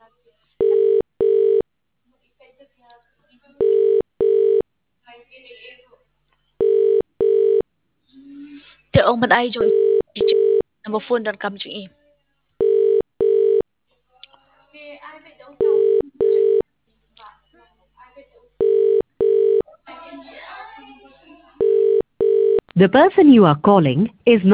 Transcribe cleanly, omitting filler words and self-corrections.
Thì ông bên ai rồi number phone dan kam chung i. The person you are calling is not